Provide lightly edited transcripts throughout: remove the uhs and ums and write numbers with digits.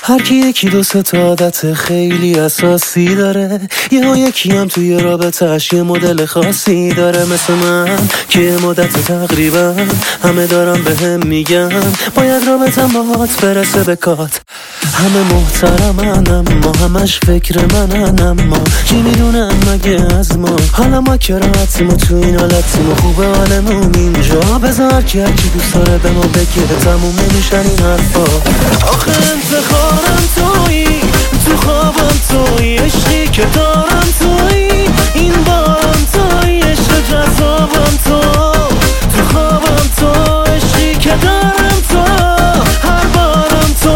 هر کی یکی دو سه تا عادت خیلی اساسی داره، یکی هم توی رابطه‌اش یه مدل خاصی داره. مثل من که مدت تقریبا همه دارم بهم میگن باید رابطه باهات برسه به کات. همه محترمن اما همش فکر منن، اما کی میدونه مگه از ما حالا ما که راحتیم و تو این حالتیم و خوبه حالمون اینجا. بذار که هرکی دوست داره به ما بگه، تموم نمیشن این حرفا. آخه انتخابم تویی، تو خوابم تویی، عشقی که دارم تویی، این بارم تویی، عشق جذابم تو خوابم تو، عشقی که دارم تو، هر بارم تو.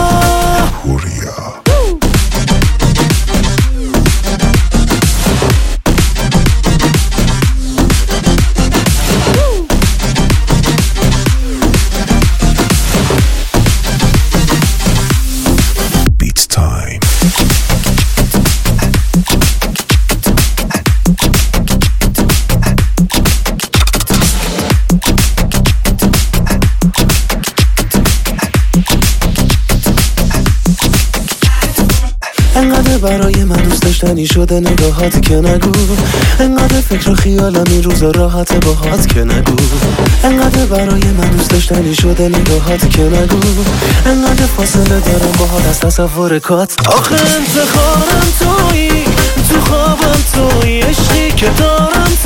انقدر برای من دوست داشتنی شده نگاهات که نگو، انقدر فکر و خیالم این روزا راحت باهات که نگو. انقدر برای من دوست داشتنی شده نگاهات که نگو، انقدر فاصله دارم باهات از تصور کات. آخه انتخابم تویی، تو خوابم تویی، عشقی که دارم